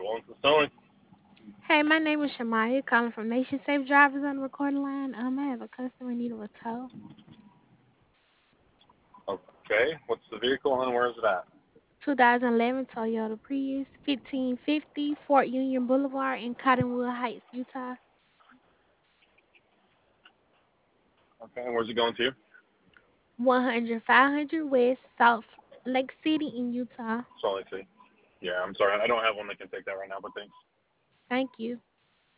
Hey, my name is Shamaya, calling from Nation Safe Drivers on the recording line. I have a customer in need of a tow. Okay. What's the vehicle and where is it at? 2011 Toyota Prius, 1550 Fort Union Boulevard in Cottonwood Heights, Utah. Okay. And where's it going to? 100 500 West, South Lake City in Utah. Salt Lake City. Yeah, I'm sorry. I don't have one that can take that right now, but thanks. Thank you.